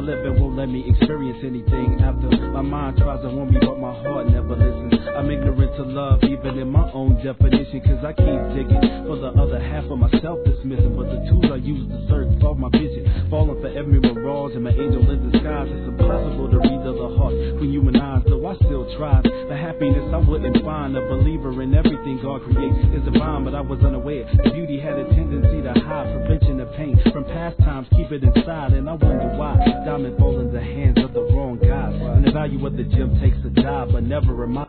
living won't let me experience anything after my mind tries to warn me, but my heart never listens. I'm ignorant to love, even in my own definition, cause I keep digging for the other half of myself that's missing. But the tools I use to search for my vision, falling for every mirage and my angel in disguise. It's impossible to read the heart when human eyes, though I still try. The happiness I wouldn't find, a believer in everything God creates is divine, but I was unaware the beauty had a tendency to hide, prevention of pain from past times, keep it inside. And I wonder why diamond falls in the hands of the wrong guys, and the value of the gem takes a dive, but never remind